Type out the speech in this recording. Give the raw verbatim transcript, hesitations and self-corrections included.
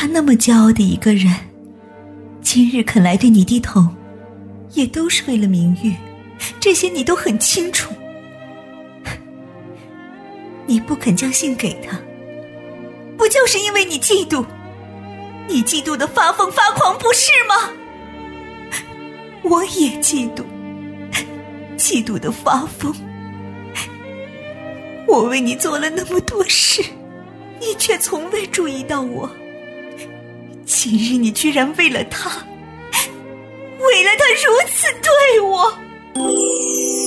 他那么骄傲的一个人，今日肯来对你低头，也都是为了名誉，这些你都很清楚。你不肯将信给他，不就是因为你嫉妒？你嫉妒的发疯发狂，不是吗？我也嫉妒，嫉妒的发疯。我为你做了那么多事，你却从未注意到我。今日你居然为了他，为了他如此对我。